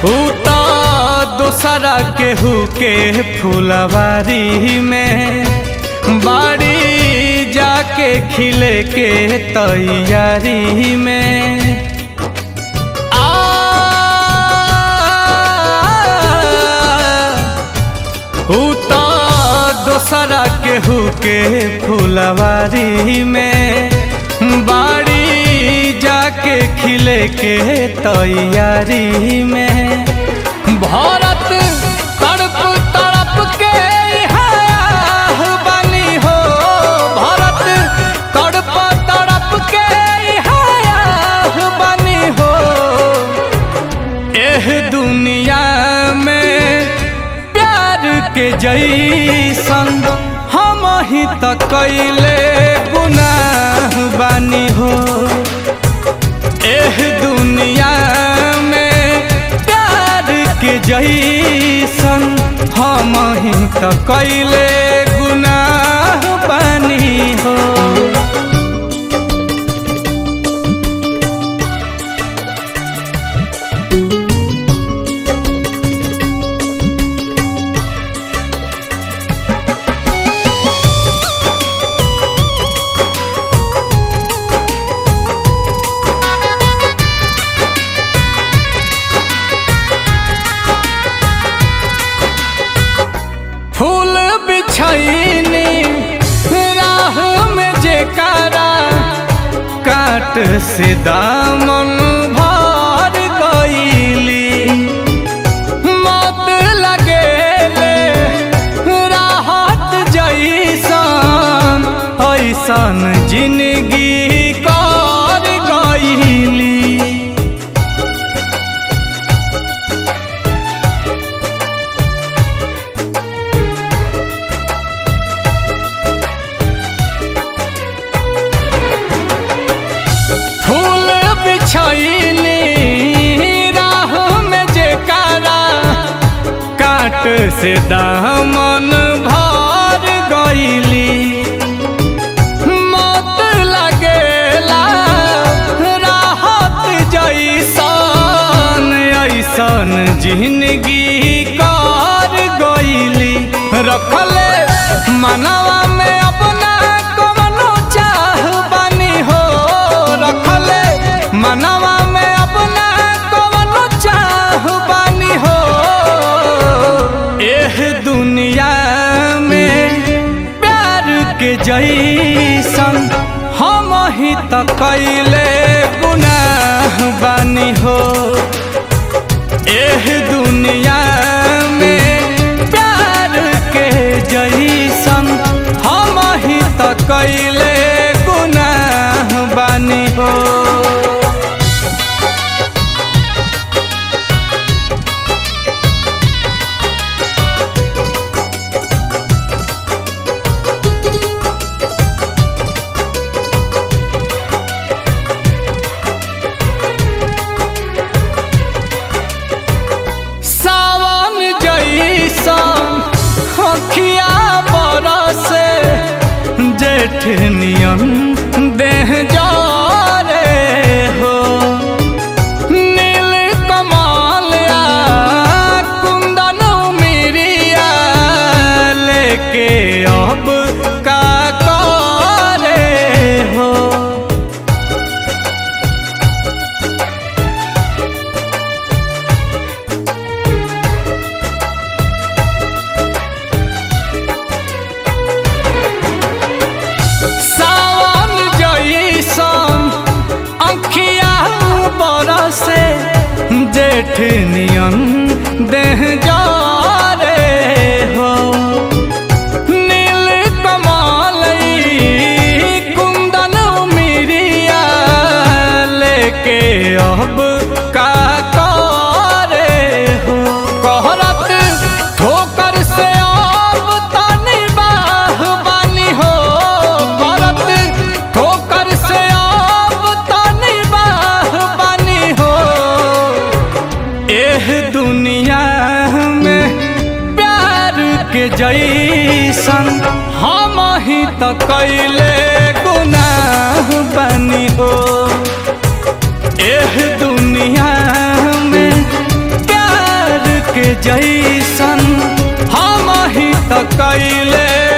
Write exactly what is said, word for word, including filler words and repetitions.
उता दोसरा केहू के फुलवारी में बाड़ी जाके खिले के तैयारी में आ उता दोसरा केहू के फुलवारी में बाड़ी जाके खिले के तैयारी में भारत तड़प तड़प के यहाँ बनी हो भारत तड़प तड़प के यहाँ बनी हो एह दुनिया में प्यार के जैसन हम ही त कैले गुनाह बानी हो एह दुनिया में प्यार के जैसन हम ही त कैले गुनाह बानी हो। फूल बिछैनी राह में जेकारा काट से दामन भर गईली मत लगेले राहत जैसन ऐसन जिंदगी कर गईली बिछैनी राह में जेकारा काट से दामन भर गईली मत लगेला राहत जैसन ऐसन जिंदगी कर गईली रखले मनवा में अपना कवनो चाह बानी हो रखले मनवा में अपना कवनो चाह बानी हो एह दुनिया में प्यार के जैसन हम ही त कैले गुनाह बानी हो एह दुनिया में प्यार के जैसन हम ही त कैले गुनाह बानी हो। अखिया बरसे जेठ नियन देह जारे हो नील कमाल कुंदन मिरिया लेके अब का करे हो से जेठ नियन देह जारे हो नील कमाल कुंदन मिरिया लेके अब का करे हो कहरत ठोकर से अब तनी बाह बानी हो कहरत ठोकर से अब तनी बाह बानी हो एह दुनिया में प्यार के जैसन हम ही त कैले गुनाह बानी हो एह दुनिया में प्यार जैसन हम ही त कैले